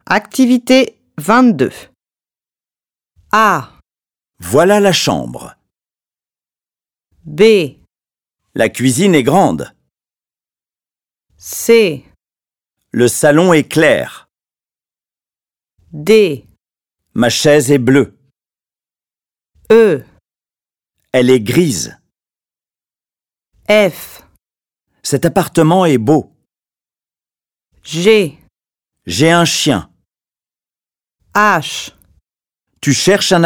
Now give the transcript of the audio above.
Activité 22. A. Voilà la chambre. B. La cuisine est grande. C. Le salon est clair. D. Ma chaise est bleue. E. Elle est grise. F. Cet appartement est beau. G. J'ai un chien. H. Tu cherches un appartement ?